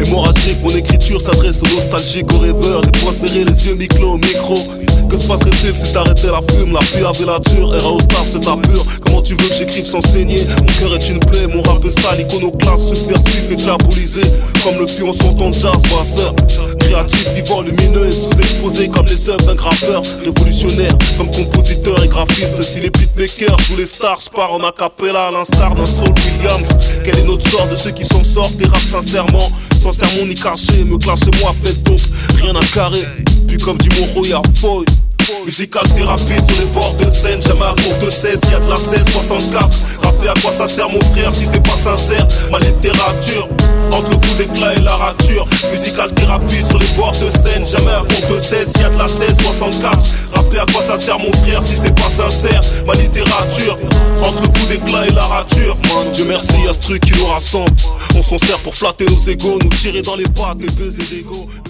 Hémorragique, mon écriture s'adresse aux nostalgiques, aux rêveurs, les poings serrés, les yeux mi-clos au micro. Que se passerait-il si t'arrêtais la fume? La pluie avait la dure, RAO Staff c'est ta pure. Comment tu veux que j'écrive sans saigner? Mon cœur est une plaie, mon rap est sale, iconoclaste, subversif et diabolisé. Comme le fut en son temps de jazz, brasseur. Créatif, vivant, lumineux et sous-exposé comme les œuvres d'un graffeur. Révolutionnaire comme compositeur et graphiste. Si les beatmakers jouent les stars, je pars en acapella à l'instar d'un Saul Williams. Quel est notre sort de ceux qui s'en sortent et rappent sincèrement, sans sermon ni caché, me clasher moi faites donc rien à carrer. Puis comme dit Monroe, y'a folle. Musical thérapie sur les bords de scène. Jamais à court de 16, y'a de la 16-64. Rapper à quoi ça sert mon frère si c'est pas sincère? Ma littérature entre le coup d'éclat et la rature. Musical thérapie sur les bords de scène. Jamais à court de 16, y'a de la 16-64. Rapper à quoi ça sert mon frère si c'est pas sincère? Ma littérature entre le coup d'éclat et la rature. Man, Dieu merci à ce truc qui nous rassemble. On s'en sert pour flatter nos égos, nous tirer dans les pattes et baiser d'ego.